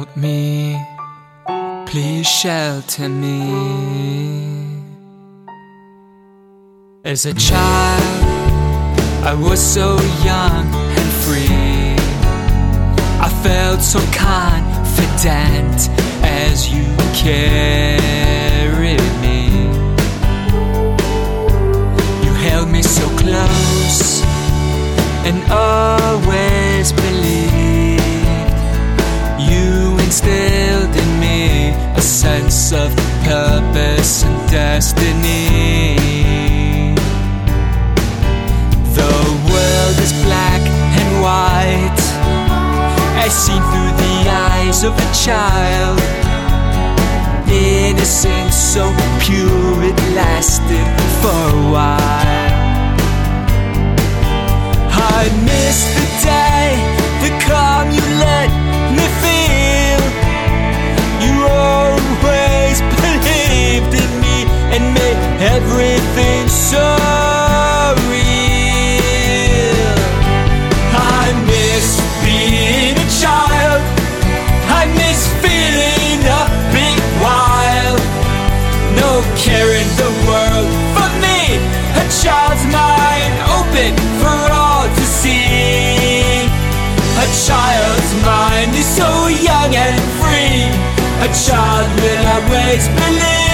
Help me, please shelter me. As a child, I was so young and free. I felt so confident as you carried me. You held me so close and always believed. You instilled in me a sense of purpose and destiny. The world is black and white, as seen through the eyes of a child. Innocence so pure it lasted for a while. I miss the day, the calm you let me feel. You always believed in me and made everything so real. I miss being a child, I miss feeling a bit wild. No care in the world for me, a child's mind open for all to see. A child's mind is so young and free. A child will always believe.